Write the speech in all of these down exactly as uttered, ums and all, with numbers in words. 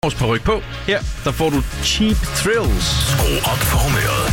efterårsparyk på. Her, der får du Cheap Thrills. Skru op for humøret.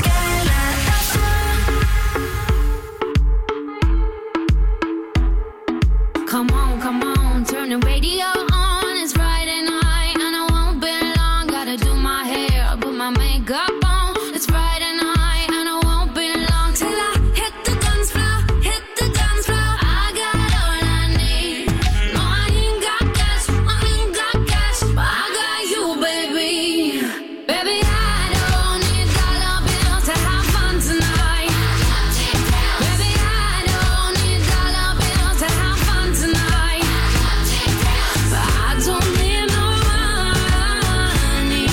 Come on, come on, turn the radio on. It's Friday night and I won't be long. Gotta do my hair, put my makeup on. It's Friday night and I won't be long till I hit the dance floor, hit the dance floor. I got all I need. No, I ain't got cash, I ain't got cash, but I got you, baby. Baby, I don't need dollar bills to have fun tonight. Baby, I don't need dollar bills to have fun tonight. But I don't need no money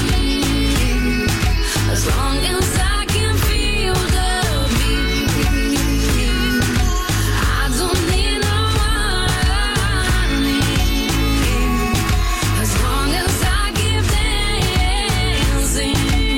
as long as I can feel the beat. I don't need no money as long as I keep dancing.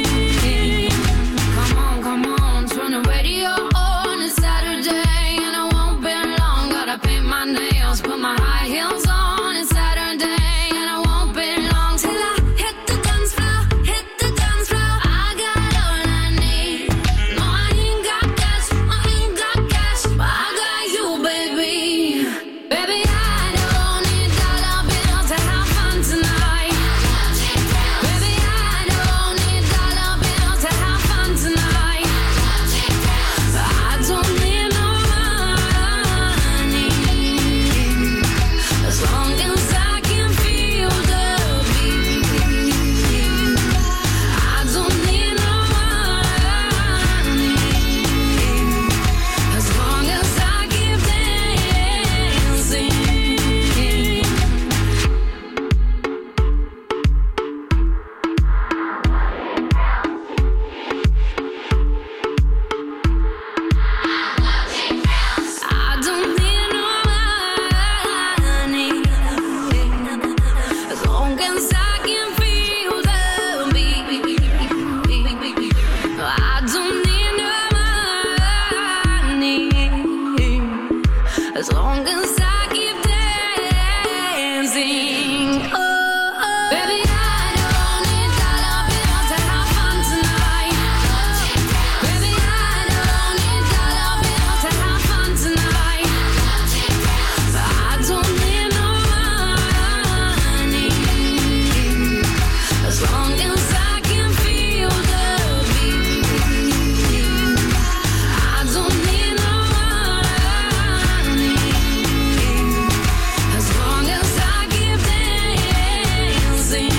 Come on, come on, turn the radio on. It's Saturday and I won't be long. Gotta paint my nails, put my high heels on. It's Saturday and I won't be long till I hit the dance floor, hit the dance floor. I got all I need. No, I ain't got cash, I ain't got cash, but I got you, baby. Baby, I don't need dollar bills to have fun tonight. Baby, I don't need dollar bills to have fun tonight. But I don't need no money as long as I can feel the beat. I don't need no money as long as I keep dancing. I don't need no money as long as I can feel the beat. I don't need no money as long as I keep dancing. Oh, oh. Baby, I don't need dollar bills to have fun tonight. Baby, I don't need dollar bills to have fun tonight. But I don't need no money as long as I can feel the beat. I don't need no money as long as I keep dancing.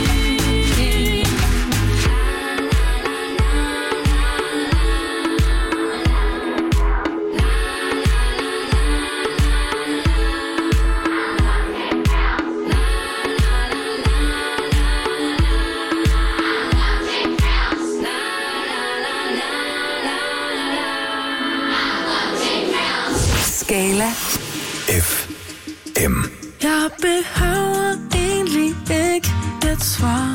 Skala F M. Jeg behøver egentlig ikke et svar.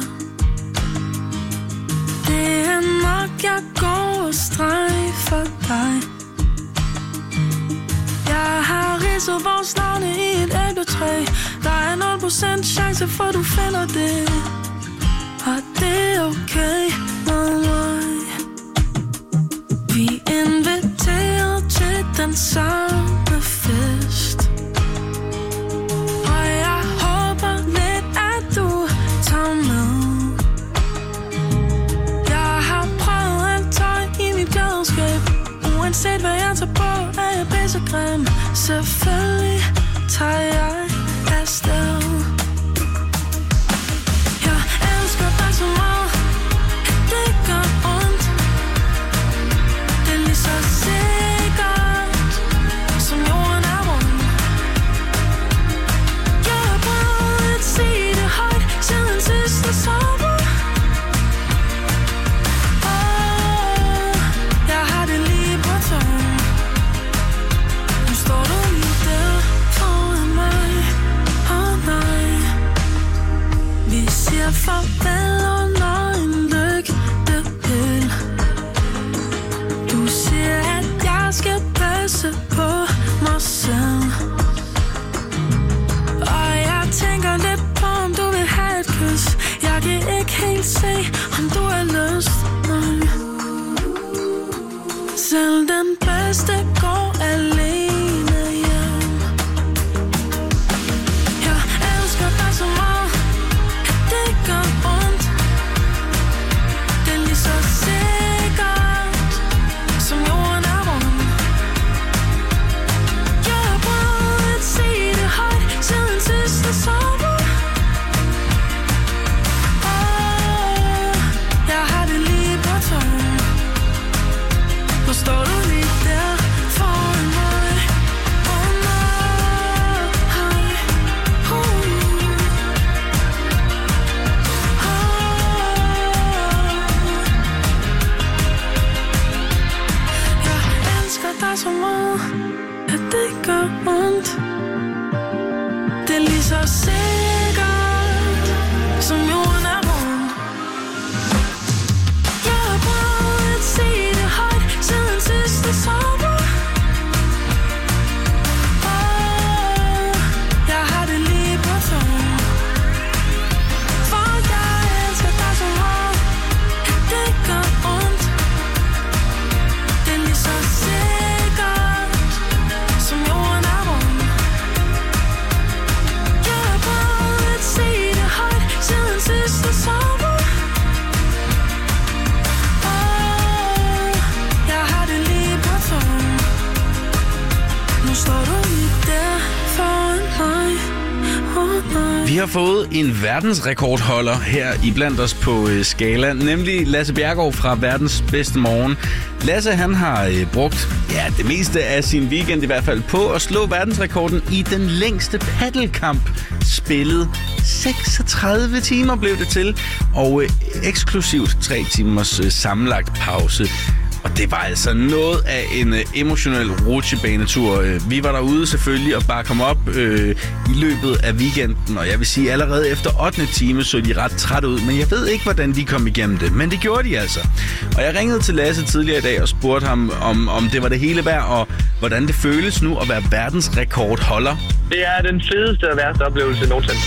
Det er nok, jeg går og strejfer dig. Jeg har ridset vores navne i et æbletræ. Der er nul procent chance for, du finder det. Og det er okay med mig. Vi inviterer til den samme fest. Og jeg håber lidt, at du tager med. Jeg har prøvet alt tøj i mit glædeskab. Uanset hvad jeg tager på, er jeg pissegrim. Selvfølgelig tager jeg afsted. Jeg elsker dig så meget, at det gør ondt. Det er lige så sikkert, som jorden er rund. Jeg har prøvet at sige det højt siden sidste sommer. Åh, jeg har det lige på tungen. Nu står du lige der foran mig. Åh nej. Vi siger farvel under en lygtepæl. Du siger, at jeg skal passe på mig selv. Og jeg tænker lidt på, om du vil have et kys. Jeg Jeg kan ikke helt se, om du har lyst. Nej. Selv den bedste går alene hjem. Jeg elsker dig så meget, at det gør ondt. Det er lige så sikkert, som jorden er rund. Jeg har prøvet at sige det højt siden sidste sommer. Nu står du lige der foran mig. Oh nej, oh. Oh. Jeg elsker dig så meget, at det gør ondt. Det er lige så sikkert, som jorden er rund. Jeg har prøvet at sige det højt siden sidste sommer. Oh, jeg har det lige på tungen. For jeg elsker dig så meget, at det gør ondt. Det er lige så sikkert, som jorden er rund. Jeg har prøvet at sige det højt siden sidste sommer. Vi har fået en verdensrekordholder her i blandt os på øh, Skala, nemlig Lasse Bjerregaard fra Verdens Bedste Morgen. Lasse, han har øh, brugt ja, det meste af sin weekend i hvert fald på at slå verdensrekorden i den længste paddelkamp spillet. seksogtredive timer blev det til, og øh, eksklusivt tre timers øh, sammenlagt pause. Og det var altså noget af en øh, emotionel rutsjebanetur. Vi var derude selvfølgelig og bare kom op øh, i løbet af weekenden. Og jeg vil sige, allerede efter ottende time så de ret træt ud. Men jeg ved ikke, hvordan de kom igennem det. Men det gjorde de altså. Og jeg ringede til Lasse tidligere i dag og spurgte ham, om, om det var det hele værd. Og hvordan det føles nu at være verdensrekordholder. Det er den fedeste og værste oplevelse nogensinde.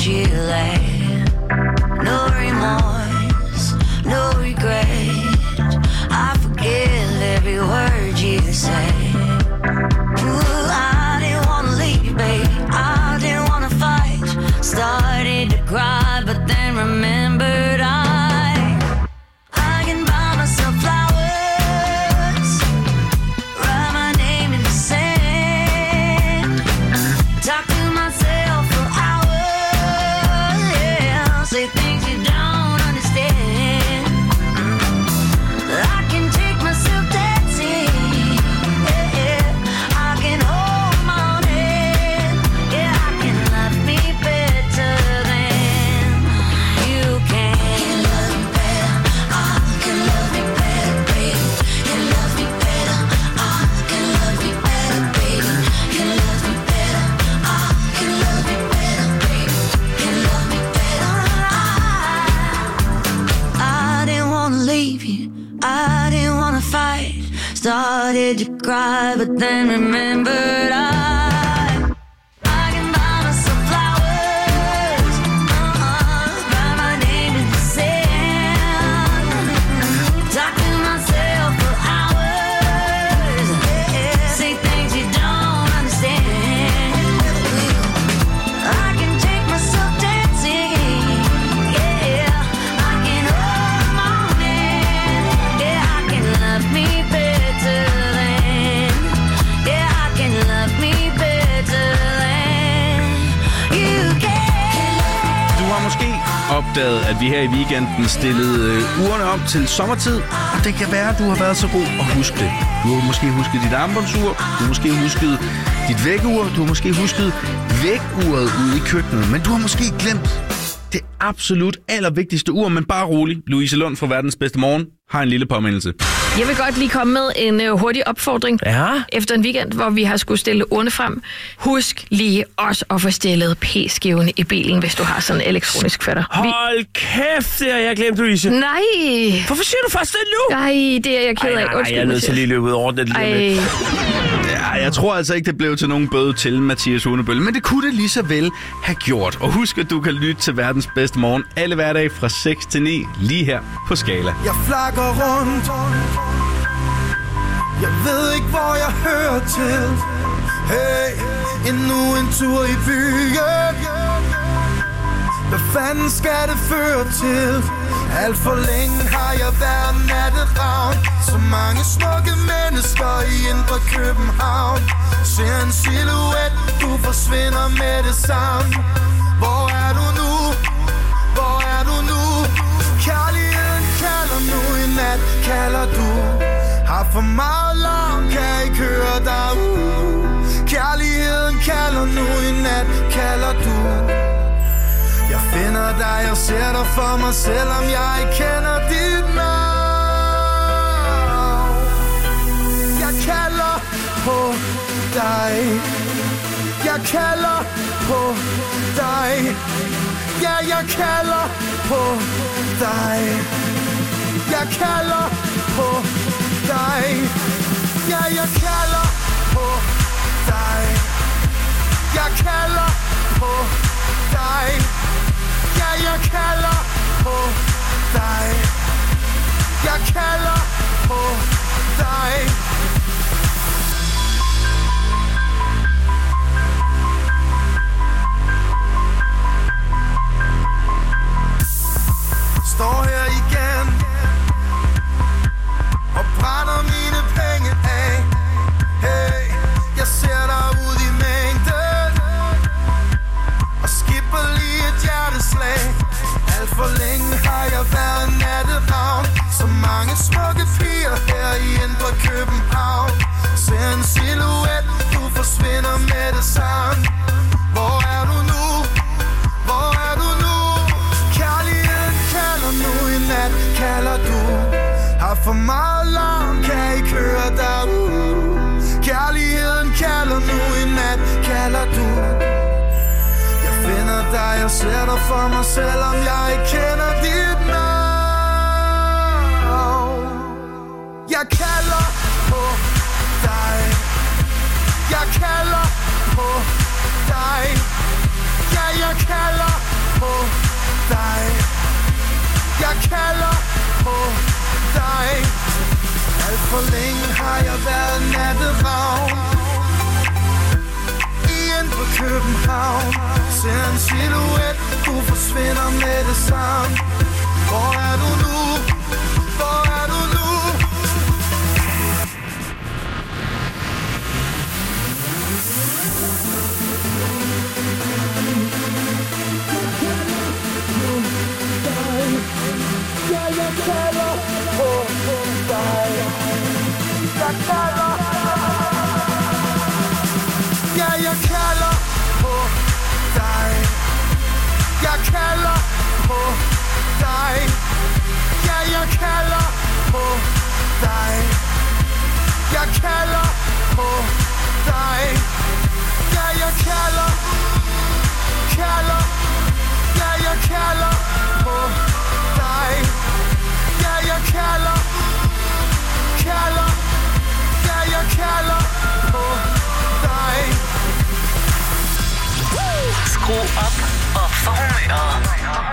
you lay. No remorse, no regret. I forgive every word you say. Ooh, I didn't wanna leave, babe. I didn't wanna fight. Started to cry, but then remembered I I can buy myself flowers, write my name in the sand, talk to myself for hours, yeah, say things you don't understand. I can take myself dancing, yeah, yeah. I can hold my own hand, yeah, I can love me better than you can. Can love me better, I can love me better, baby. Can love me better, I can love me better, baby. Can love me better, I can love me better, baby. Can love me better, I I didn't wanna leave you, I didn't wanna fight. Started to cry, but then remembered I I can buy myself flowers, uh-huh, write my name in the sand, talk to myself for hours, yeah, say things you don't understand. I can take myself dancing, yeah, I can hold my own hand, yeah, I can love me better than, yeah, I can love me better than you can. Du har måske opdaget, at vi her i weekenden stillede øh, ugerne om til sommertid, og det kan være, at du har været så god at huske det. Du har måske husket dit armbåndsur, du har måske husket dit vækkeur, du har måske husket vækkeuret ude i køkkenet, men du har måske glemt det absolut allervigtigste ur, men bare rolig. Louise Lund fra Verdens Bedste Morgen har en lille påmindelse. Jeg vil godt lige komme med en øh, hurtig opfordring. Ja. Efter en weekend, hvor vi har skulle stille urne frem. Husk lige også at få stillet p-skiven i bilen, hvis du har sådan en elektronisk fætter. Hold kæft, det har jeg glemt, Louise. Nej. Hvorfor siger du først det nu? Nej, det er jeg ked af. Ej, nej, Undskyld, jeg er nødt til lige at løbe ud over det lige Ej. lidt. Ja, jeg tror altså ikke, det blev til nogen bøde til Mathias Hunebølle, men det kunne det lige så vel have gjort. Og husk, at du kan lytte til Verdens Bedste Morgen alle hverdage fra seks til ni, lige her på Skala. Jeg flakker rundt. Jeg ved ikke, hvor jeg hører til. Hey, endnu en tur i byen. Hvad fanden skal det føre til? Alt for længe har jeg været natteravn. Så mange smukke mennesker i indre København. Ser en silhuet, du forsvinder med det samme. Hvor er du nu? Hvor er du nu? Kærligheden kalder nu, i nat kalder du. Har for meget larm, kan ikke høre dig ud. Kærligheden kalder nu, i nat kalder du. Jeg finder dig, jeg ser dig for mig, selvom jeg ikke kender dit navn. Jeg kalder på dig. Jeg kalder på dig. Ja, jeg kalder på dig. Jeg kalder på dig. Ja, jeg kalder på dig. Jeg kalder på dig. Ja, jeg kalder på dig. Jeg kalder på dig. Står her igen og brænder mine penge af. Hey, jeg ser dig ud i mængden og skipper lige et hjerteslag. Alt for længe har jeg været natteravn. Så mange smukke piger her i indre København. Ser en silhuet, du forsvinder med det samme. Hvor er du nu? Hvor er du nu? Kærligheden kalder nu, i nat kalder du. Har for meget larm, kan ikke høre dig ud. Kærligheden kalder nu, i nat kalder du. Jeg finder dig, jeg ser dig for mig, selvom jeg ikke kender dit navn. Jeg kalder på dig. Jeg kalder på dig. Ja, jeg kalder på dig. Jeg kalder på dig. Alt for længe har jeg været natteravn. Igen på København. Ser en silhuet, du forsvinder med det samme. Hvor er du nu? Hvor er du nu? Ja, jeg kalder på dig. Jeg kalder. Ja, jeg kalder på dig. Jeg kalder på dig. Ja, jeg kalder på dig. Jeg kalder på dig. Ja, jeg kalder. Kalder. Ja, jeg kalder på dig. Ja, jeg kalder. Kalder. Ja, jeg kalder på dig. Skru op og få humøret.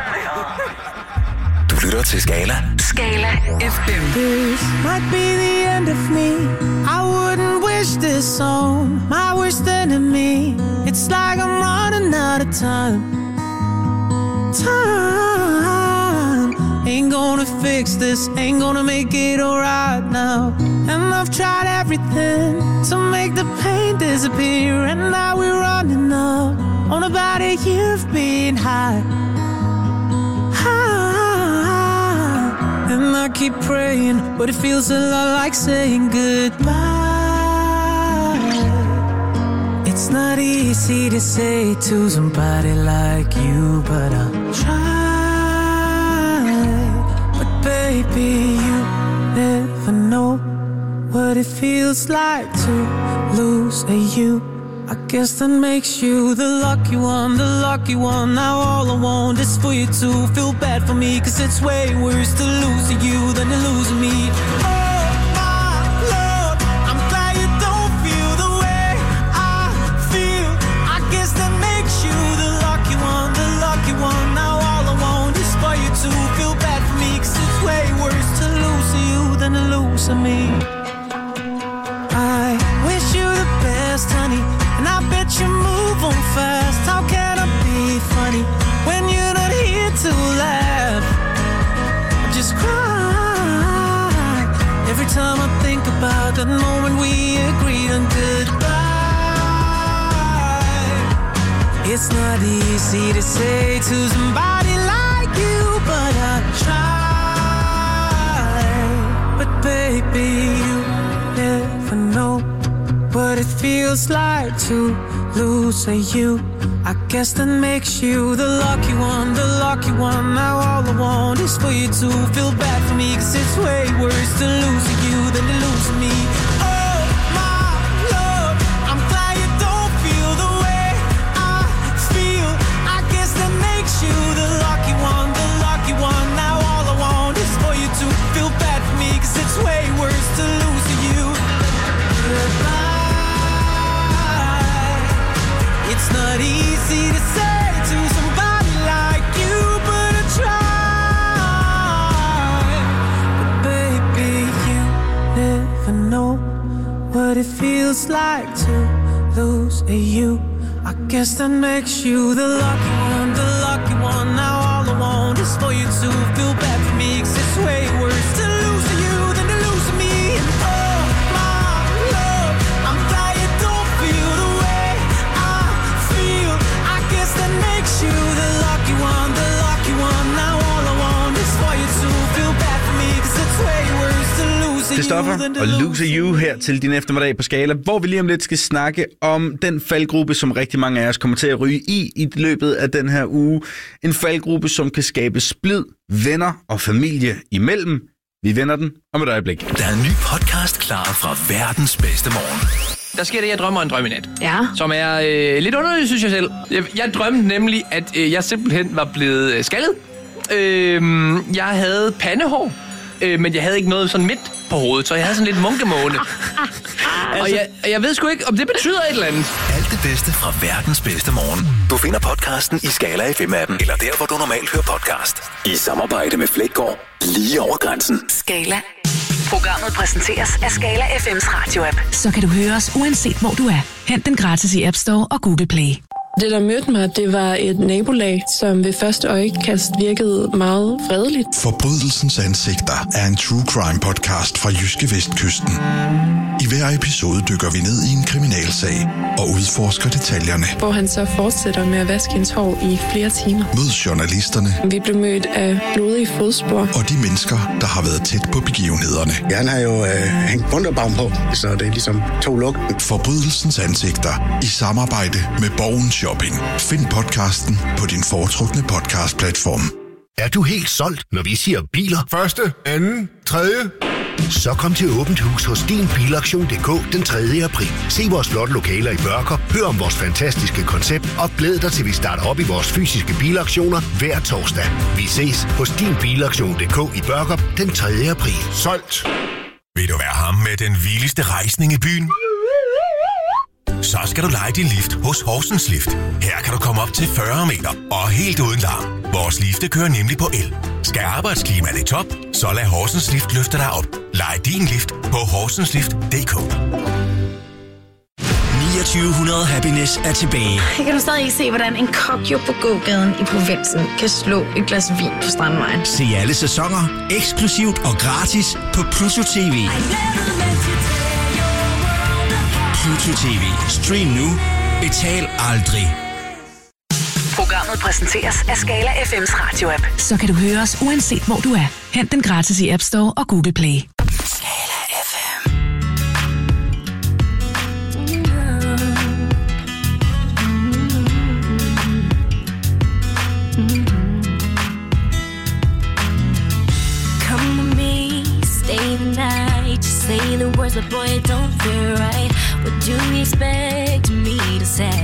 Du lytter til Skala. Skala F M. This might be the end of me. I wouldn't wish this on my worst enemy. It's like I'm running out of time. Time ain't gonna fix this, ain't gonna make it alright now. And I've tried everything to make the pain disappear. And now we're running up on about a year of being high. High. And I keep praying, but it feels a lot like saying goodbye. It's not easy to say to somebody like you, but I'll try. But baby, you never know what it feels like to lose a you. I guess that makes you the lucky one, the lucky one. Now all I want is for you to feel bad for me, 'cause it's way worse to lose you than to lose me. Oh my Lord, I'm glad you don't feel the way I feel. I guess that makes you the lucky one, the lucky one. Now all I want is for you to feel bad for me, 'cause it's way worse to lose you than to lose me. I wish you the best, honey, and I bet you move on fast. How can I be funny when you're not here to laugh? I just cry every time I think about that moment we agreed on goodbye. It's not easy to say to somebody like you, but I try. But baby, you never know what it feels like to lose a you. I guess that makes you the lucky one, the lucky one. Now all I want is for you to feel bad for me, 'cause it's way worse to lose you than to lose me. Oh my Lord, I'm glad you don't feel the way I feel. I guess that makes you the lucky one, the lucky one. Now all I want is for you to feel bad for me, 'cause it's way worse to lose you. Goodbye. It's not easy to say to somebody like you, but I try. But baby, you never know what it feels like to lose a you. I guess that makes you the lucky one, the lucky one. Now all I want is for you to feel bad for me, 'cause it's way worse to lose you than to lose me. And oh my Lord, I'm glad you don't feel the way I feel. I guess that makes you the lucky one, the lucky one. Now all I want is for you to feel bad for me, 'cause it's way worse to lose you Christoffer than to og lose Lose You her til din eftermiddag på Skala, hvor vi lige om lidt skal snakke om den faldgruppe, som rigtig mange af os kommer til at ryge i i løbet af den her uge. En faldgruppe, som kan skabe splid, venner og familie imellem. Vi vender den om et øjeblik. Der er en ny podcast klar fra verdens bedste morgen. Der sker det, jeg drømmer en drøm i nat. Ja. Som er øh, lidt underligt, synes jeg selv. Jeg, jeg drømte nemlig, at øh, jeg simpelthen var blevet skaldet. Øh, jeg havde pandehår, øh, men jeg havde ikke noget sådan midt. på hovedet, så jeg havde sådan lidt munkemåne. Og jeg, jeg ved sgu ikke, om det betyder et eller andet. Alt det bedste fra verdens bedste morgen. Du finder podcasten i Skala F M-appen, eller der, hvor du normalt hører podcast. I samarbejde med Flækgaard, lige over grænsen. Skala. Programmet præsenteres af Skala F M's radio-app. Så kan du høre os, uanset hvor du er. Hent den gratis i App Store og Google Play. Det, der mødte mig, det var et nabolag, som ved første øjekast virkede meget fredeligt. Forbrydelsens ansigter er en true crime podcast fra Jyske Vestkysten. I hver episode dykker vi ned i en kriminalsag og udforsker detaljerne. Hvor han så fortsætter med at vaske hendes hår i flere timer. Mød journalisterne. Vi blev mødt af blodige fodspor. Og de mennesker, der har været tæt på begivenhederne. Ja, han har jo øh, hængt bunderbaum på, så det er ligesom to lugten. Forbrydelsens ansigter i samarbejde med Borgen Shopping. Find podcasten på din foretrukne podcastplatform. Er du helt solgt, når vi siger biler? Første, anden, tredje. Så kom til Åbent Hus hos din bilaktion punktum d k den tredje april. Se vores flotte lokaler i Børkop, hør om vores fantastiske koncept og glæd dig til, vi starter op i vores fysiske bilaktioner hver torsdag. Vi ses hos din bilaktion punktum d k i Børkop den tredje april. Solgt! Vil du være ham med den vildeste rejsning i byen? Så skal du lege din lift hos Horsens Lift. Her kan du komme op til fyrre meter og helt uden larm. Vores lifte kører nemlig på el. Skal arbejdsklimaet i top, så lad Horsens Lift løfte dig op. Leg din lift på horsens lift punktum d k. niogtyve hundrede Happiness er tilbage. Jeg kan du stadig ikke se, hvordan en kokjo på gågaden i provinsen kan slå et glas vin på Strandvejen. Se alle sæsoner, eksklusivt og gratis på Pluto T V. Pluto T V. Stream nu. Betal aldrig. Programmet præsenteres af Skala F M's radio-app. Så kan du høre os, uanset hvor du er. Hent den gratis i App Store og Google Play. Skala F M. Come with me, stay the night. Just say the words, but boy, it don't feel right. What do you expect me to say?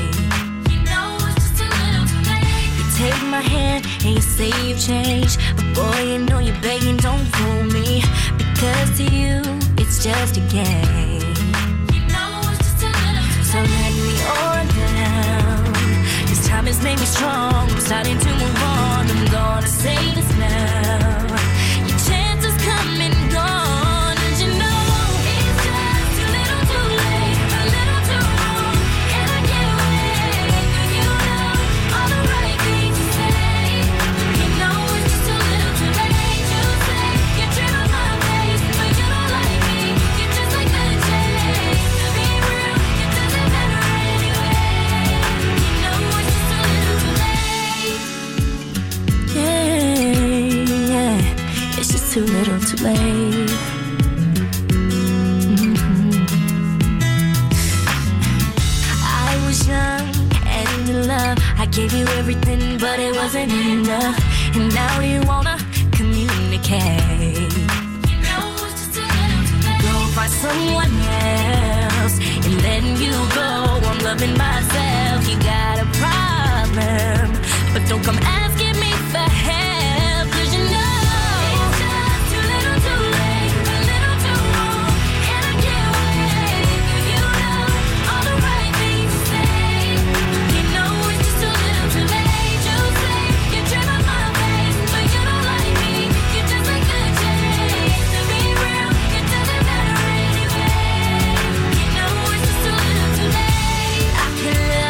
Take my hand and you say you've changed, but boy, you know you're begging, don't fool me, because to you it's just a game. You know it's just a little so let me on down. This time has made me strong. I'm starting to move on. I'm gonna say this now. Your chance is coming, gone, and you know it's just too little, too late, a little too wrong, and I can't wait. You know all the right. Too little, too late. Mm-hmm. I was young and in love. I gave you everything, but it wasn't enough. And now you wanna communicate. You know it's just a little too late. Go find someone else and then you go. I'm loving myself. You got a problem, but don't come asking me for help, 'cause you know I can love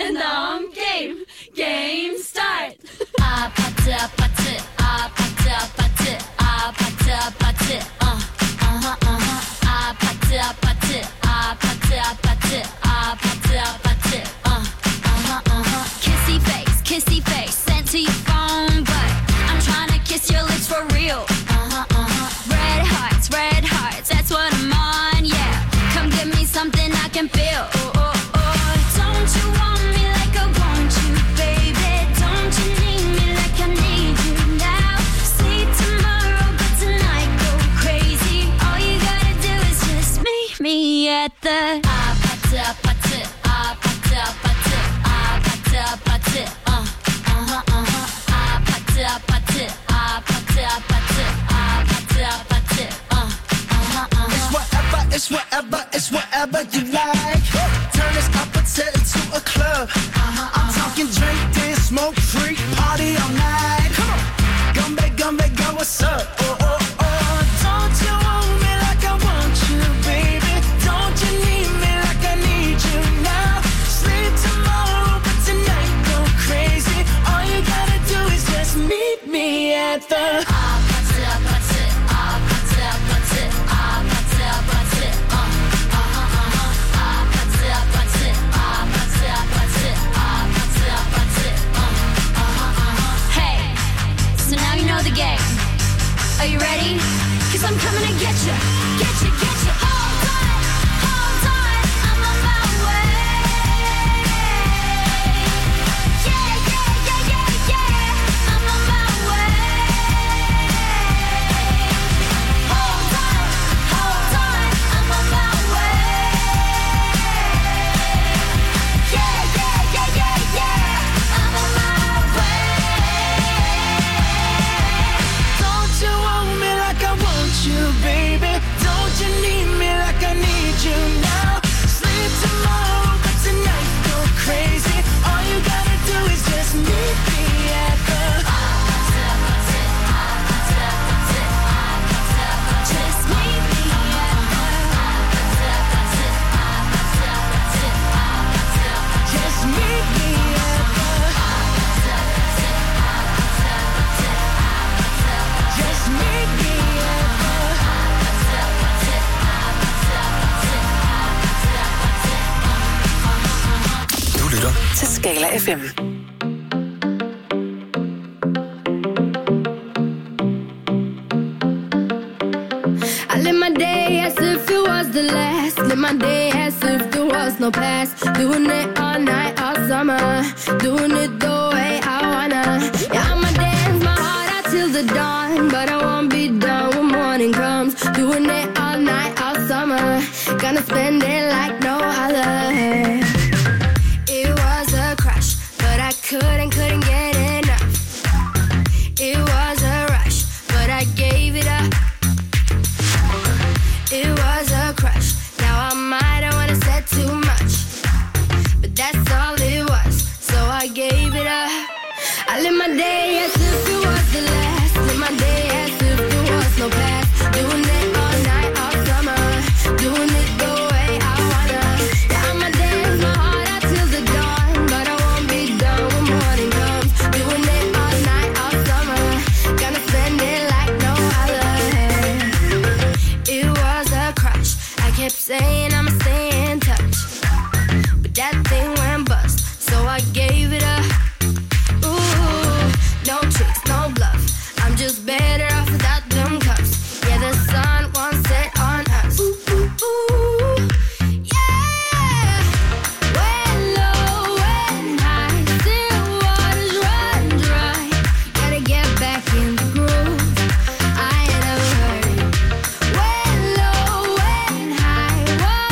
random game. Game start. Ah, party, party, ah, party, party, ah, party, party, uh, uh-huh, uh-huh. Ah, party, party, ah, party, party, ah, party, party, uh, uh-huh, uh-huh. Kissy face, kissy face, sent to your phone, but I'm trying to kiss your lips for real. Uh-huh, uh-huh. Red hearts, red hearts, that's what I'm on, yeah. Come give me something I can feel. Oh, oh, oh. Don't you want me like I want you, baby? Don't you need me like I need you now? Sleep tomorrow, but tonight go crazy. All you gotta do is just meet me at the ah, party, party, ah, party, party, ah, party, party, uh, uh-huh, uh-huh. Ah, party, party, ah, party, party, ah, party, party, uh, uh-huh, uh-huh. It's whatever, it's whatever, it's whatever you like. Turn this opposite into a club. Uh-huh, I'm talking drink, dance, smoke, freak, party all night. Come on, gumbe, gumbe, go, what's up? Oh, oh, oh. Don't you want me like I want you, baby? Don't you need me like I need you now? Sleep tomorrow, but tonight go crazy. All you gotta do is just meet me at the ah, party, party, ah, party, party, ah, party, party, uh, uh-huh, uh-huh. Ah, party, party, ah, party, party, ah, party, party, uh, uh-huh, uh-huh. Hey, so now you know the game. Are you ready? 'Cause I'm coming to get you, get you, get you. Hold on, hold on, I'm on my way. Yeah, yeah, yeah, yeah, yeah, I'm on my way. Hold on, hold on, I'm on my way. Yeah, yeah, yeah, yeah, yeah, I'm on my way. Don't you want me like I want you, baby? Don't you need me like I need you now? Sleep tomorrow, but tonight go crazy. All you gotta do is just meet me at the Just meet me at the Just meet me at the Just meet me at Du lytter Til Skala F M. I live my day as if it was the last. Live my day as if there was no past. Doing it all night, all summer. Doing it the way I wanna. Yeah, I'ma dance my heart out till the dawn. But I won't be done when morning comes. Doing it all night, all summer. Gonna spend it like no other. It was a crush, but I couldn't, couldn't get enough. It was a rush, but I gave it up. It was a crush. Now I might have wanna said too much, but that's all it was. So I gave it up. I live my day as if it was the last. Live my day as if there was no past. Doing it all night, all summer. Doing it the way I wanna. Yeah, I'ma dance my heart out till the dawn, but I won't be done when morning comes. Doing it all night, all summer. Gonna spend it like no other. It was a crush. I kept saying I'ma stay in touch, but that thing went bust, so I gave it up. Ooh, no tricks, no bluff. I'm just better off without them cuffs. Yeah, the sun won't set on us. Ooh, ooh, ooh. Yeah. When low, when high, still waters run dry. Gotta get back in the groove. I ain't never heard it. When low, when high,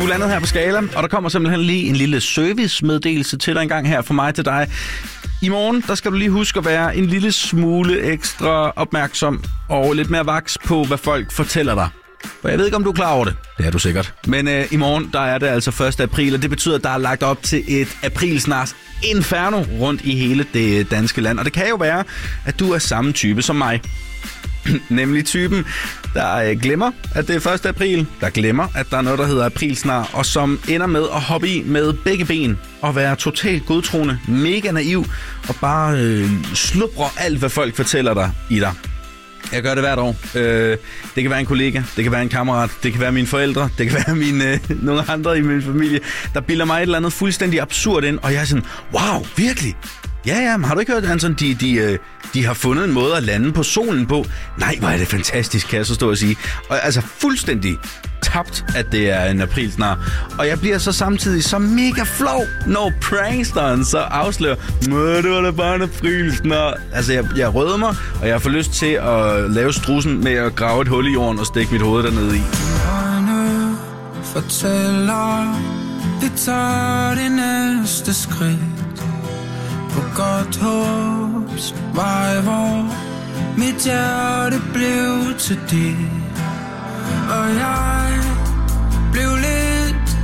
er landet her på Skala, og der kommer simpelthen lige en lille servicemeddelelse til dig en gang her fra mig til dig. I morgen, der skal du lige huske at være en lille smule ekstra opmærksom og lidt mere vaks på, hvad folk fortæller dig. For jeg ved ikke, om du er klar over det. Det er du sikkert. Men øh, i morgen, der er det altså første april, og det betyder, at der er lagt op til et aprilsnars inferno rundt i hele det danske land. Og det kan jo være, at du er samme type som mig. Nemlig typen, der øh, glemmer, at det er første april, der glemmer, at der er noget, der hedder aprilsnar, og som ender med at hoppe i med begge ben og være totalt godtroende, mega naiv og bare øh, slubre alt, hvad folk fortæller dig i dig. Jeg gør det hvert år. Øh, det kan være en kollega, det kan være en kammerat, det kan være mine forældre, det kan være mine, øh, nogle andre i min familie, der bilder mig et eller andet fuldstændig absurd ind, og jeg er sådan, wow, virkelig? Ja, ja, men har du ikke hørt, Anton, de, de, øh, de har fundet en måde at lande på solen på? Nej, hvor er det fantastisk, kan jeg så stå og sige. Og altså fuldstændig tabt, at det er en aprilsnar. Og jeg bliver så samtidig så mega flov, når pranksteren så afslører, Møh, det var da bare en aprilsnar. Altså, jeg, jeg røder mig, og jeg får lyst til at lave strussen med at grave et hul i jorden og stikke mit hoved dernede i. Øjne fortæller, vi tager det næste skridt på godt håbs vej, hvor mit hjerte blev til dit. Og jeg blev lidt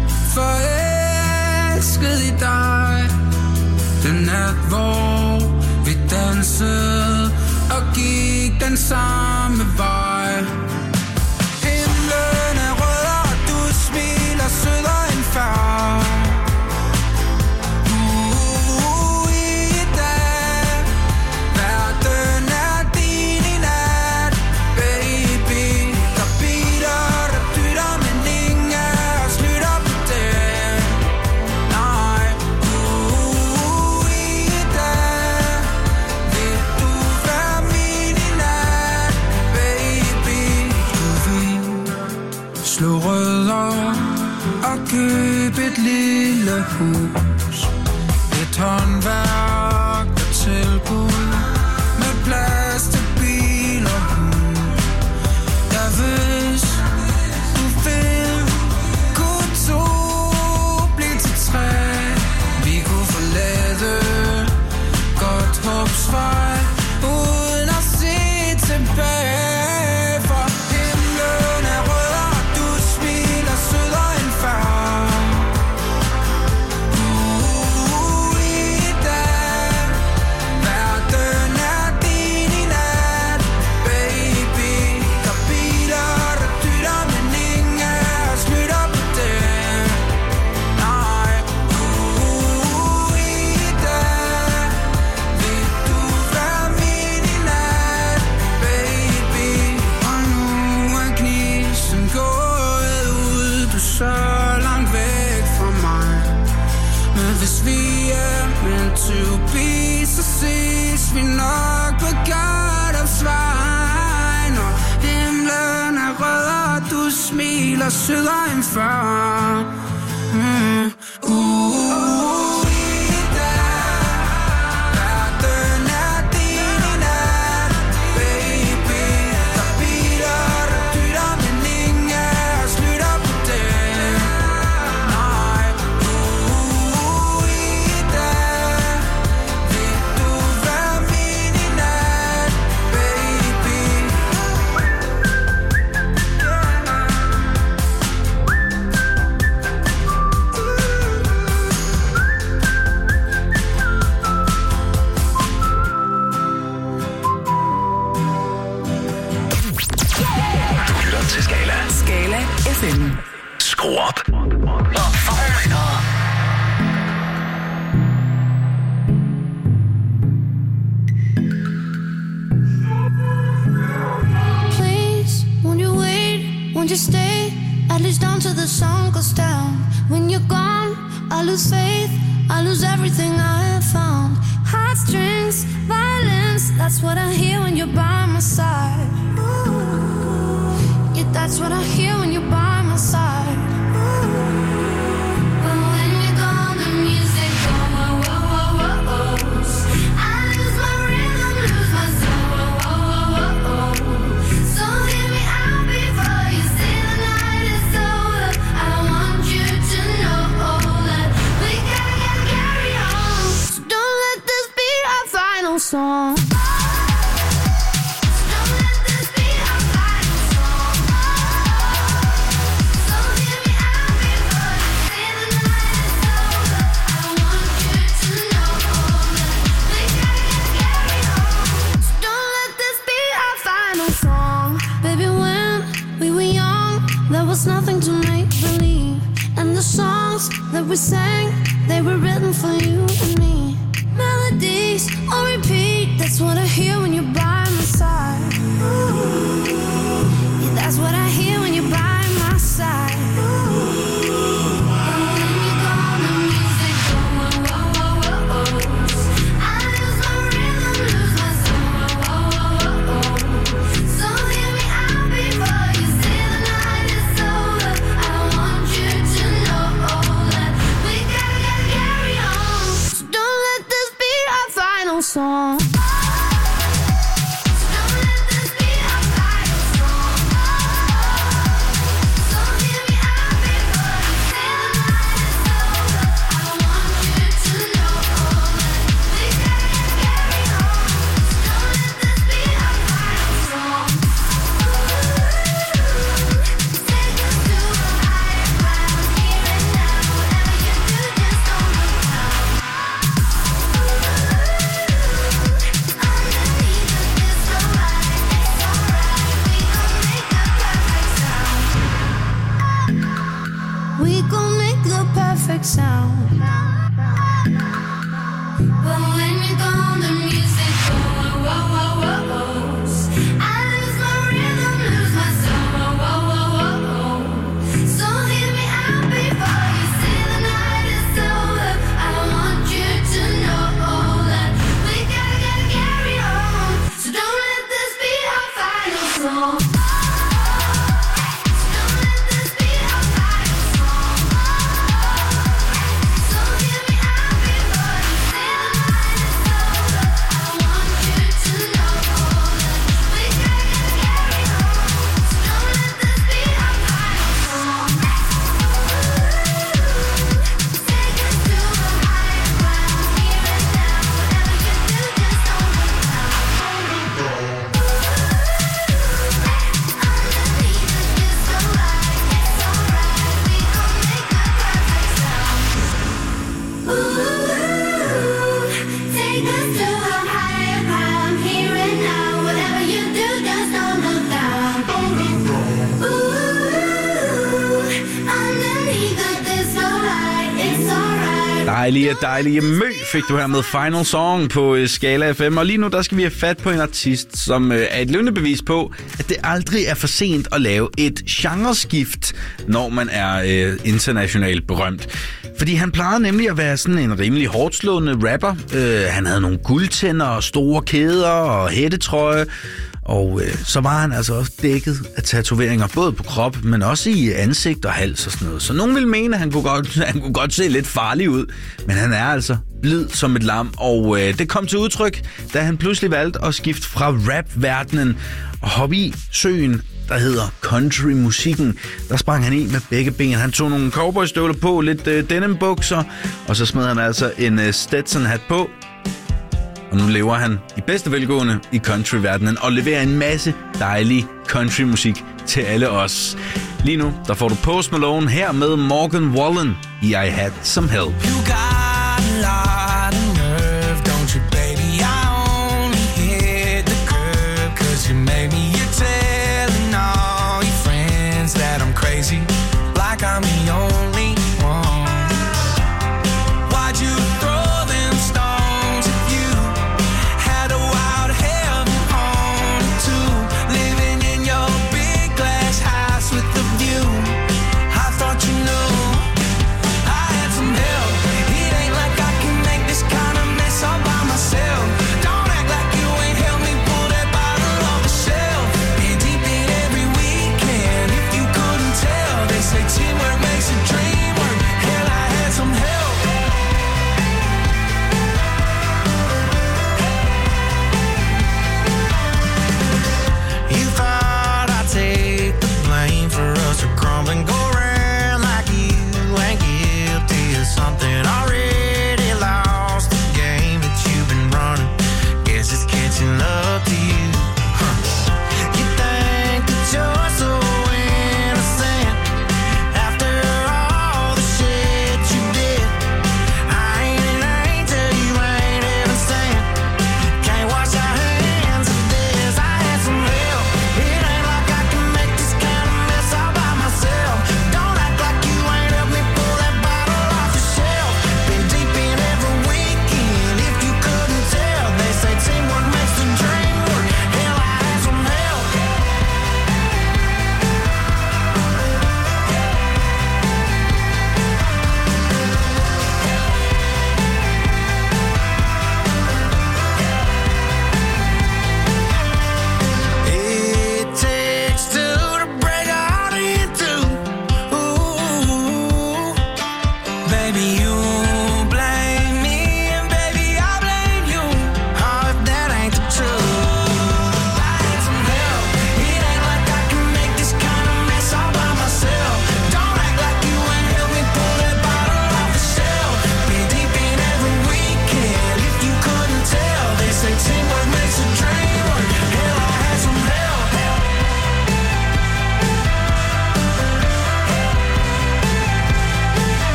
forelsket i dig. Den nat, hvor vi dansede og gik den samme vej. Himlen er rød, og du smiler sødere end før. Slå rødder og køb et lille hus. Et håndværk og tilbud med plads til bil og hus. Ja, hvis du vil, kunne to blive til tre. Vi kunne forlade godt håbsvej uden at se tilbage. To be, så ses vi nok på Gardopsvej. Når himlen er rød, og du smiler sødere end før. mm. uh. Skru op. Please, won't you wait, won't you stay, at least until the sun goes down. When you're gone, I lose faith, I lose everything I have found. Heartstrings, violence, that's what I hear when you're by my side. Yeah, that's what I hear when you're by my side. But when you're gone, the music goes, whoa, whoa, whoa, whoa. I lose my rhythm, lose my soul, whoa, whoa, whoa, whoa. So hear me out before you say the night is over. I don't want we sang, they were written for you and me. Melodies on repeat, that's what I hear when you're by my side. Yeah, that's what I hear when you're by my side. Song. We gon' make the perfect sound. But when you're gone, the music goes. Whoa, whoa, whoa, whoa. I lose my rhythm, lose my soul. Whoa, whoa, whoa, whoa. So hear me out before you say the night is over. I want you to know that we gotta, gotta carry on. So don't let this be our final song. Dejlige, dejlige mø fik du her med Final Song på Skala F M. Og lige nu, der skal vi have fat på en artist, som er et levende bevis på, at det aldrig er for sent at lave et genreskift, når man er øh, internationalt berømt. Fordi han plejede nemlig at være sådan en rimelig hårdslående rapper. Øh, han havde nogle guldtænder og store kæder og hættetrøje. Og øh, så var han altså også dækket af tatoveringer, både på krop, men også i ansigt og hals og sådan noget. Så nogen ville mene, at han kunne godt, han kunne godt se lidt farlig ud, men han er altså blid som et lam. Og øh, det kom til udtryk, da han pludselig valgte at skifte fra rap-verdenen og hoppe i søen, der hedder country-musikken. Der sprang han i med begge ben. Han tog nogle cowboystøvler på, lidt øh, denim-bukser, og så smed han altså en øh, Stetson-hat på. Og nu lever han i bedste velgående i countryverdenen og leverer en masse dejlig countrymusik til alle os. Lige nu, der får du Post Malone her med Morgan Wallen i I Had Some Help. You got a lot of nerve, don't you, baby? I only hit the curb 'cause you made me. You're telling all your friends that I'm crazy, like I'm the only one. Why'd you throw them stones if you had a wild heaven on too? Living in your big glass house with the view. I thought you knew I had some help. It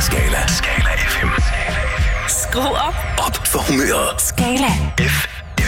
Skala. Skala F M. Skru op. Op for humøret. Skala. F M.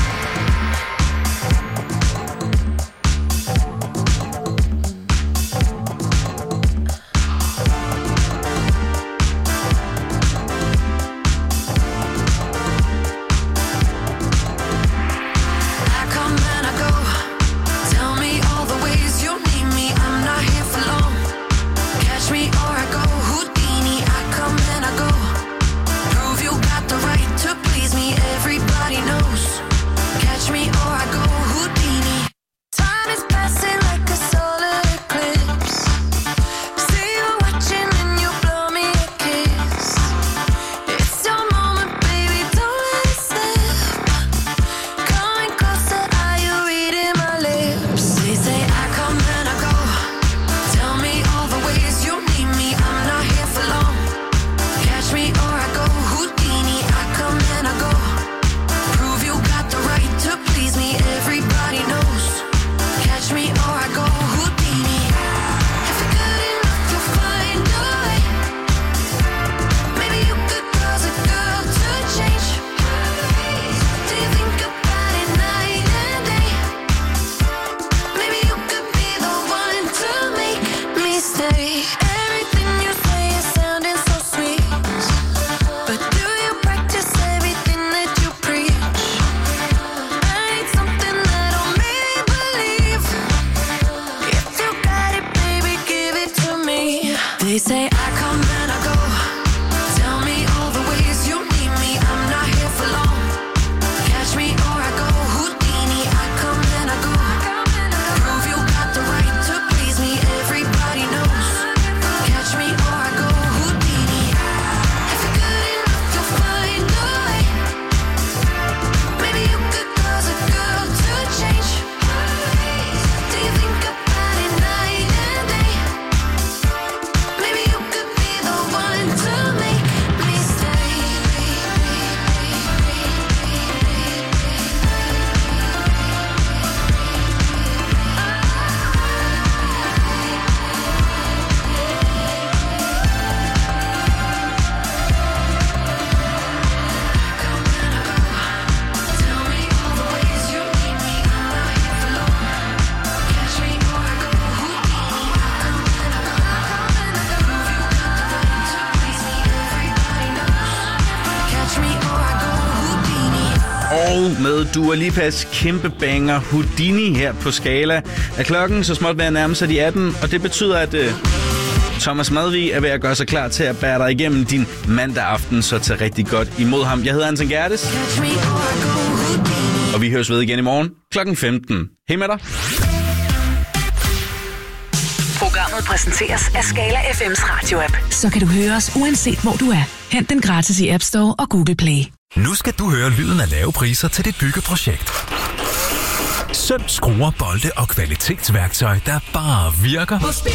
Med Dua Lipas kæmpe banger Houdini her på Skala. Er klokken så småt ved at nærme sig de atten, og det betyder, at uh, Thomas Madvig er ved at gøre sig klar til at bære dig igennem din mandag aften, så tag rigtig godt imod ham. Jeg hedder Anton Gerdes, og vi høres ved igen i morgen klokken femten. Hej med dig. Programmet præsenteres af Skala F M's radio-app. Så kan du høre os uanset hvor du er. Hent den gratis i App Store og Google Play. Nu skal du høre lyden af lave priser til dit byggeprojekt. Søm, skruer, bolde og kvalitetsværktøj, der bare virker.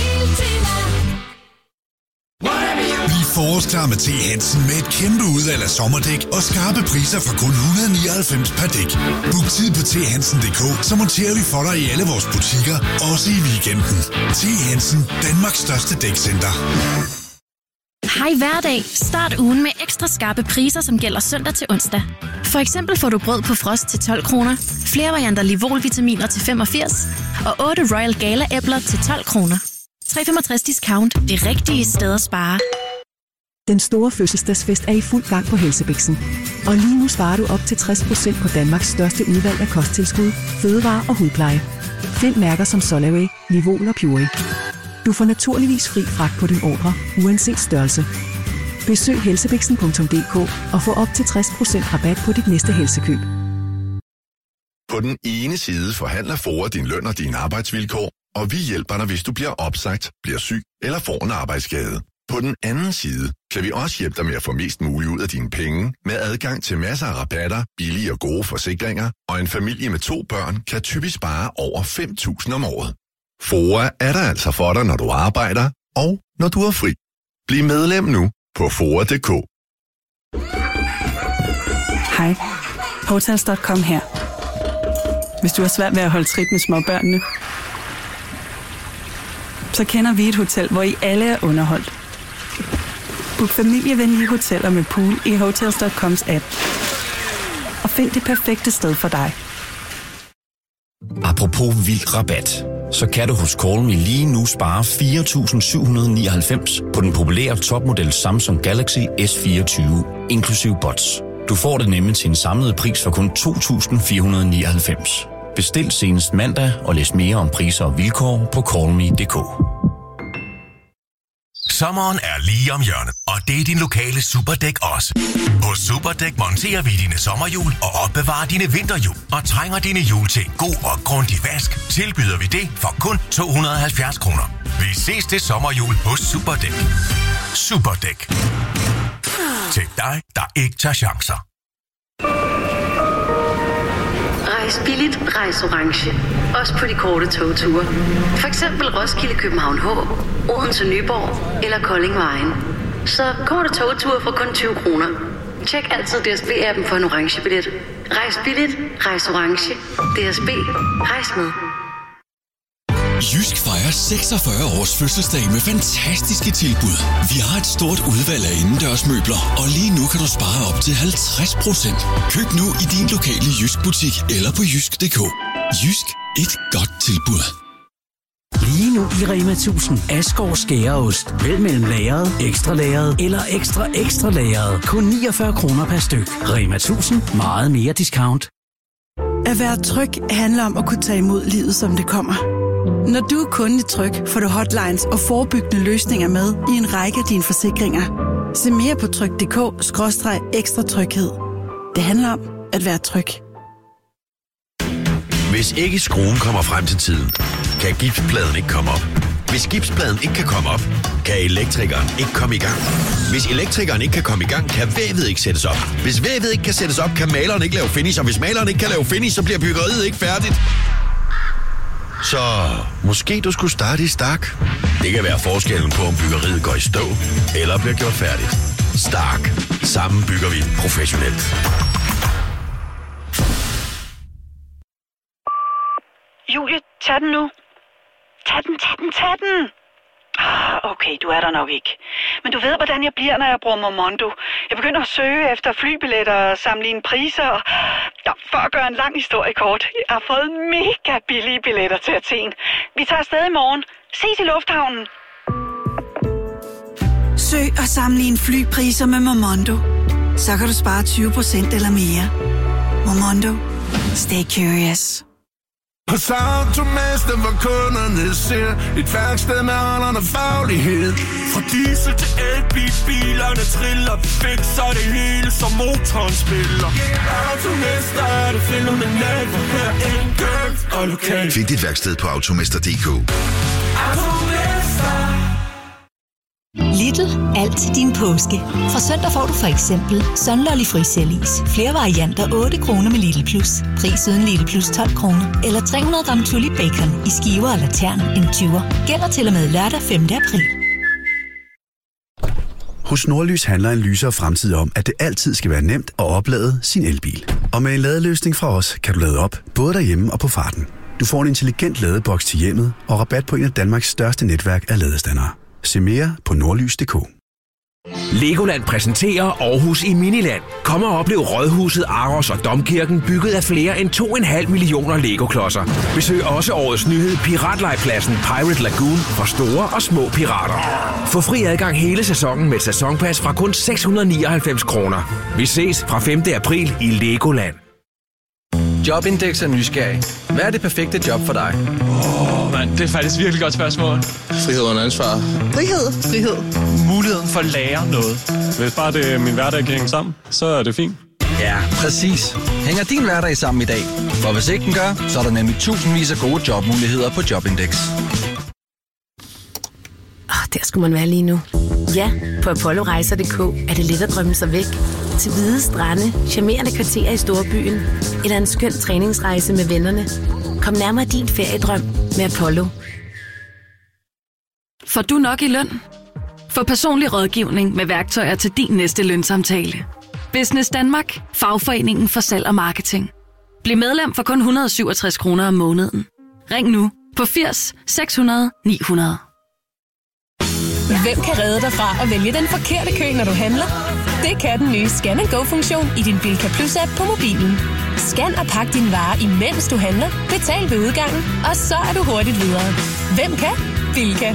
Bliv forårsklar med T. Hansen med et kæmpe udvalg af sommerdæk og skarpe priser fra kun et hundrede og nioghalvfems per dæk. Book tid på t hansen punktum d k, så monterer vi for dig i alle vores butikker, også i weekenden. T. Hansen, Danmarks største dækcenter. Hej hverdag. Start ugen med ekstra skarpe priser, som gælder søndag til onsdag. For eksempel får du brød på frost til tolv kroner, flere varianter Livol-vitaminer til femogfirs og otte Royal Gala-æbler til tolv kroner. tre komma femogtres discount. Det rigtige sted at spare. Den store fødselsdagsfest er i fuld gang på Helsebixen. Og lige nu sparer du op til tres procent på Danmarks største udvalg af kosttilskud, fødevarer og hudpleje. Find mærker som Solaway, Livol og Puree. Du får naturligvis fri fragt på din ordre, uanset størrelse. Besøg helsebixen punktum d k og få op til tres procent rabat på dit næste helsekøb. På den ene side forhandler FOA din løn og dine arbejdsvilkår, og vi hjælper dig, hvis du bliver opsagt, bliver syg eller får en arbejdsskade. På den anden side kan vi også hjælpe dig med at få mest muligt ud af dine penge, med adgang til masser af rabatter, billige og gode forsikringer, og en familie med to børn kan typisk spare over fem tusind om året. FOA er der altså for dig, når du arbejder, og når du er fri. Bliv medlem nu på F O A punktum d k. Hej, Hotels punktum com her. Hvis du har svært ved at holde trit med småbørnene, så kender vi et hotel, hvor I alle er underholdt. Book familievenlige hoteller med pool i hotels punktum coms app. Og find det perfekte sted for dig. Apropos vild rabat, så kan du hos Call Me lige nu spare fire tusind syv hundrede nioghalvfems på den populære topmodel Samsung Galaxy S fireogtyve, inklusiv bots. Du får det nemlig til en samlet pris for kun to tusind fire hundrede nioghalvfems. Bestil senest mandag og læs mere om priser og vilkår på call me punktum d k. Sommeren er lige om hjørnet, og det er din lokale Superdæk også. Hos Superdæk monterer vi dine sommerhjul og opbevarer dine vinterhjul. Og trænger dine hjul til en god og grundig vask, tilbyder vi det for kun to hundrede og halvfjerds kroner. Vi ses til sommerhjul hos Superdæk. Superdæk. Til dig, der ikke tager chancer. Rejs billigt, rejs orange. Også på de korte togture. For eksempel Roskilde, København H, Odense, Nyborg eller Kolding Vejen. Så korte togture for kun tyve kroner. Tjek altid D S B-appen for en orange billet. Rejs billigt, rejs orange. D S B. Rejs med. Jysk fejrer seksogfyrre års fødselsdag med fantastiske tilbud. Vi har et stort udvalg af indendørsmøbler, og lige nu kan du spare op til halvtreds procent. Køb nu i din lokale Jysk butik eller på jysk punktum d k. Jysk. Et godt tilbud. Lige nu i Rema tusind. Asgaard skæreost. Vælg mellem lagret, ekstra lagret eller ekstra ekstra lagret. Kun niogfyrre kroner per styk. Rema tusind. Meget mere discount. At være tryg handler om at kunne tage imod livet, som det kommer. Når du er kunde i Tryg, får du hotlines og forebyggende løsninger med i en række af dine forsikringer. Se mere på tryg punktum d k skråstreg ekstra tryghed. Det handler om at være tryg. Hvis ikke skruen kommer frem til tiden, kan gipspladen ikke komme op. Hvis gipspladen ikke kan komme op, kan elektrikeren ikke komme i gang. Hvis elektrikeren ikke kan komme i gang, kan vævet ikke sættes op. Hvis vævet ikke kan sættes op, kan maleren ikke lave finish. Og hvis maleren ikke kan lave finish, så bliver byggeriet ikke færdigt. Så måske du skulle starte i Stark. Det kan være forskellen på, om byggeriet går i stå eller bliver gjort færdigt. Stark. Sammen bygger vi professionelt. Julie, tag den nu. Tag den, tag den, tag den. Ah, okay, du er der nok ikke. Men du ved, hvordan jeg bliver, når jeg bruger Momondo. Jeg begynder at søge efter flybilletter og sammenligne priser. Ja, for at gøre en lang historie kort. Jeg har fået mega billige billetter til Athen. Vi tager afsted i morgen. Ses i lufthavnen. Søg og sammenligne flypriser med Momondo. Så kan du spare tyve procent eller mere. Momondo. Stay curious. Hos Automester, hvor kunderne ser et værksted med holderne faglighed. Fra diesel til elbil, bilerne triller, vi fikser det hele, som motoren spiller. Automester er det fænomenalt, hvor hver enkelt og lokalt. Find dit værksted på automester punktum d k. Automester. Lidl. Alt til din påske. Fra søndag får du for eksempel Sunlolly frisellis. Flere varianter otte kroner med Lidl Plus. Pris uden Lidl Plus tolv kroner. Eller tre hundrede gram Tulip Bacon i skiver eller tern en tyver. Gælder til og med lørdag femte april. Hos Nordlys handler en lysere fremtid om, at det altid skal være nemt at oplade sin elbil. Og med en ladeløsning fra os kan du lade op, både derhjemme og på farten. Du får en intelligent ladeboks til hjemmet og rabat på en af Danmarks største netværk af ladestandere. Se mere på nordlys punktum d k. Legoland præsenterer Aarhus i Miniland. Kom og oplev Rådhuset, Aros og Domkirken bygget af flere end to komma fem millioner Lego-klodser. Besøg også årets nyhed Piratlejpladsen Pirate Lagoon for store og små pirater. Få fri adgang hele sæsonen med et sæsonpas fra kun seks hundrede nioghalvfems kroner. Vi ses fra femte april i Legoland. Jobindex er nysgerrig. Hvad er det perfekte job for dig? Åh, oh, mand, det er faktisk virkelig godt spørgsmål. Frihed under ansvar. Frihed. Frihed. Muligheden for at lære noget. Hvis bare det er min hverdag kan hænge sammen, så er det fint. Ja, præcis. Hænger din hverdag sammen i dag? For hvis ikke den gør, så er der nemlig tusindvis af gode jobmuligheder på Jobindex. Oh, der skulle man være lige nu. Ja, på apollorejser punktum d k er det let at drømme sig væk. Til hvide strande, charmerende kvarterer i storbyen eller en skøn træningsrejse med vennerne. Kom nærmere din feriedrøm med Apollo. Får du nok i løn? Få personlig rådgivning med værktøjer til din næste lønsamtale. Business Danmark, fagforeningen for salg og marketing. Bliv medlem for kun et hundrede og syvogtres kroner om måneden. Ring nu på firs seks hundrede ni hundrede. Hvem kan redde dig fra at vælge den forkerte kø, når du handler? Det kan den nye Scan and Go-funktion i din Bilka Plus-app på mobilen. Scan og pak dine varer, imens du handler. Betal ved udgangen, og så er du hurtigt videre. Hvem kan? Bilka.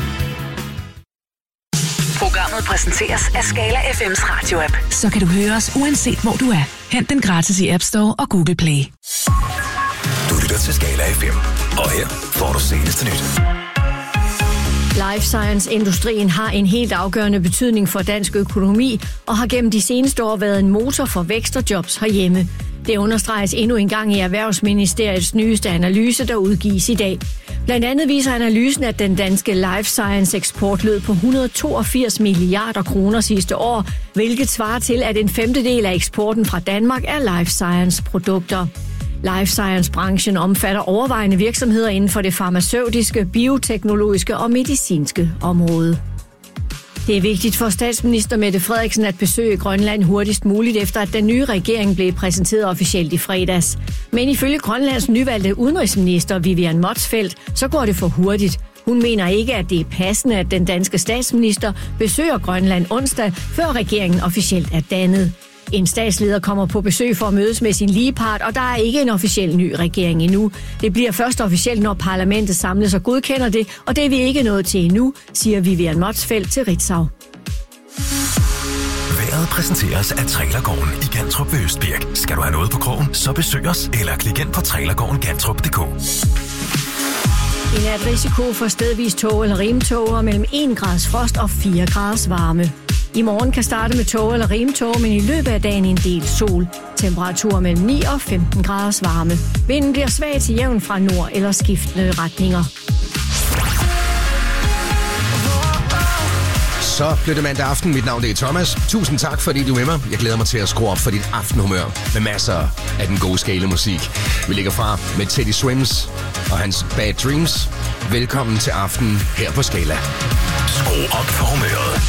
Programmet præsenteres af Skala F M's radio-app. Så kan du høre os uanset hvor du er. Hent den gratis i App Store og Google Play. Du lytter til Skala F M, og her får du seneste nyt. Life Science-industrien har en helt afgørende betydning for dansk økonomi og har gennem de seneste år været en motor for vækst og jobs herhjemme. Det understreges endnu en gang i Erhvervsministeriets nyeste analyse, der udgives i dag. Blandt andet viser analysen, at den danske Life Science-eksport lød på et hundrede og toogfirs milliarder kroner sidste år, hvilket svarer til, at en femtedel af eksporten fra Danmark er Life Science-produkter. Life Science-branchen omfatter overvejende virksomheder inden for det farmaceutiske, bioteknologiske og medicinske område. Det er vigtigt for statsminister Mette Frederiksen at besøge Grønland hurtigst muligt, efter at den nye regering blev præsenteret officielt i fredags. Men ifølge Grønlands nyvalgte udenrigsminister Vivian Motzfeldt, så går det for hurtigt. Hun mener ikke, at det er passende, at den danske statsminister besøger Grønland onsdag, før regeringen officielt er dannet. En statsleder kommer på besøg for at mødes med sin ligepart, og der er ikke en officiel ny regering endnu. Det bliver først officielt, når parlamentet samles og godkender det, og det er vi ikke nået til endnu, siger Vivian Motzfeldt til Ritzau. Vejret præsenteres af Trailergården i Gantrup ved Østbirk. Skal du have noget på krogen, så besøg os eller klik ind på trailergården gantrup punktum d k. I nat risiko for stedvis tog eller rimtåger mellem en grads frost og fire graders varme. I morgen kan starte med tog eller rimtog, men i løbet af dagen en del sol. Temperaturer mellem ni og femten graders varme. Vinden bliver svag til jævn fra nord eller skiftende retninger. Så blev det mandag aften. Mit navn det er Thomas. Tusind tak, fordi du er med mig. Jeg glæder mig til at skrue op for dit aftenhumør med masser af den gode skalemusik. Vi ligger fra med Teddy Swims og hans Bad Dreams. Velkommen til aften her på Skala. Skru op for humøret.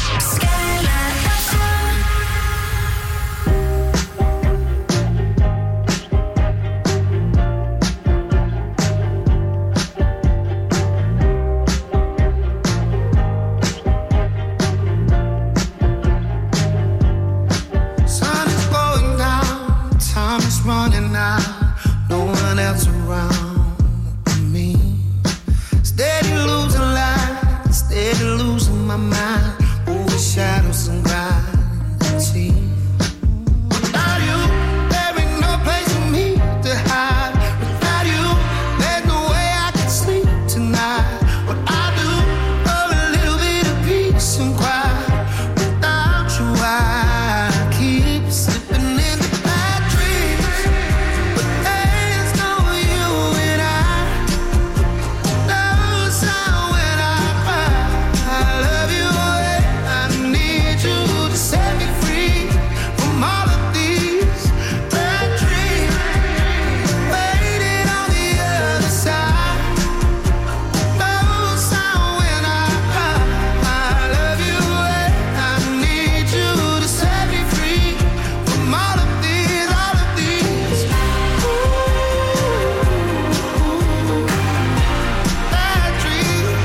Running out, no one else around me. Steady losing light, steady losing my mind. Over shadows and gravity. Without you, there ain't no place for me to hide. Without you, there's no way I can sleep tonight. What I do, for a little bit of peace and quiet. Without you, I keep slipping in the bad dreams. But there's no you and I. No sound when I cry. I love you and I need you to set me free from all of these bad dreams. Waiting on the other side. No sound when I cry. I love you and I need you to set me free from all of these, all of these. Bad dreams.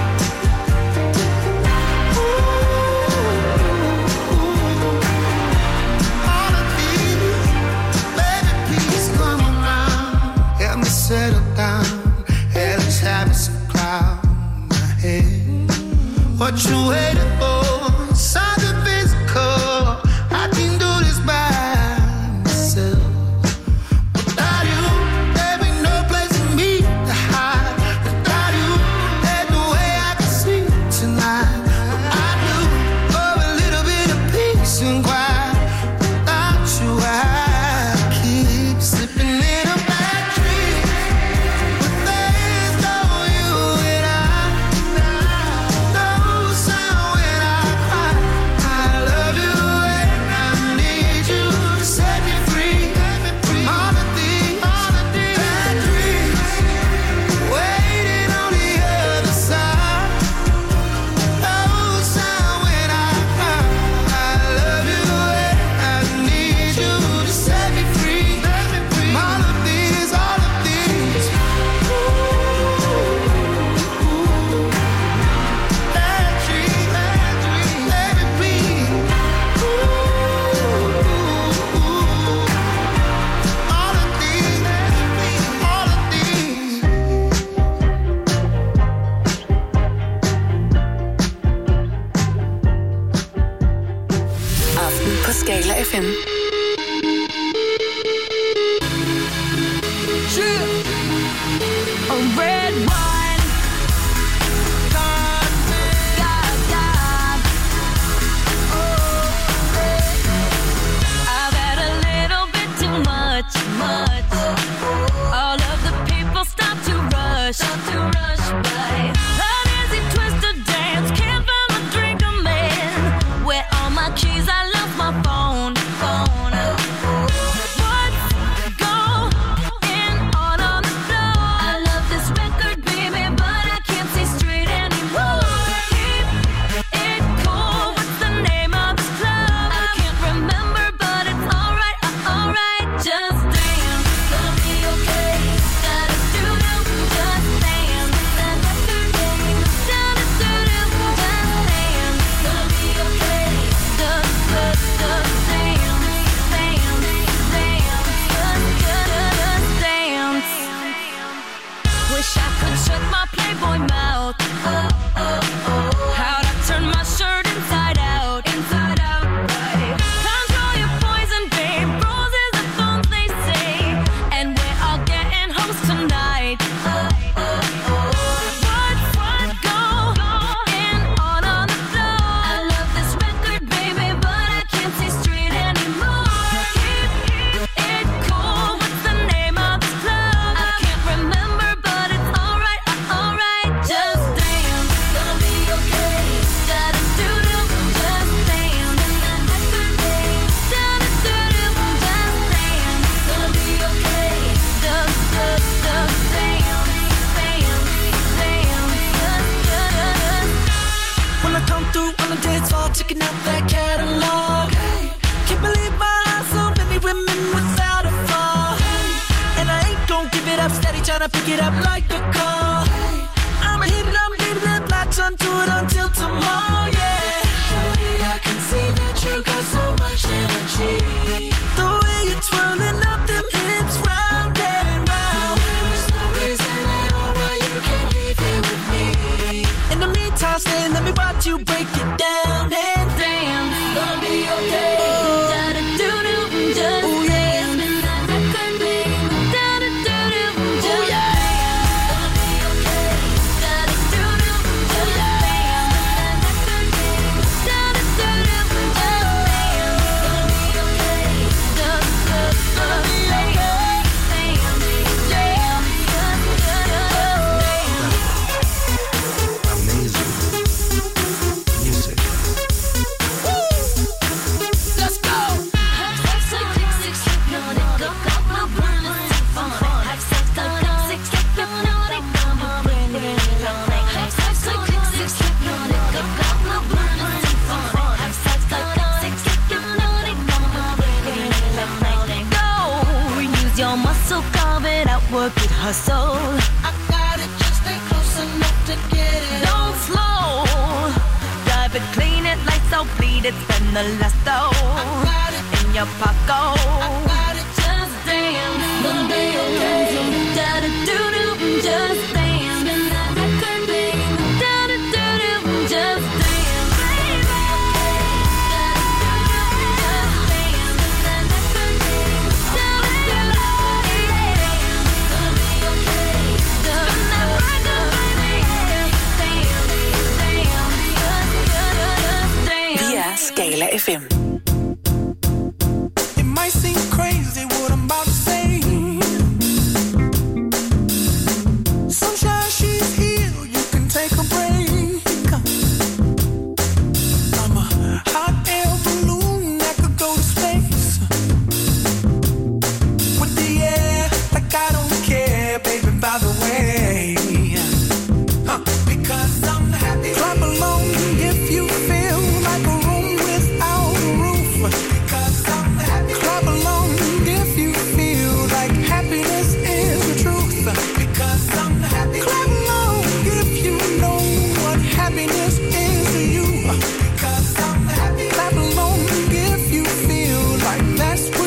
All of these. Baby, please come around. Help me settle down. Hell is having some cloud in my head. What you waiting for? Something physical. I can do this by myself. Without you, there ain't no place for me to hide. Without you, there's no way I can sleep tonight. But I do for a little bit of peace and quiet. Without you, I keep slipping in a bad dream. But there's no you and I. No sound when I Skala F M. A red wine. God, God, God. Oh, I've had a little bit too much, much. All of the people stop to rush, stop to rush by. An easy twisted dance, can't find a drink I'm in. Where all my keys, I left my phone, phone. Skala F M.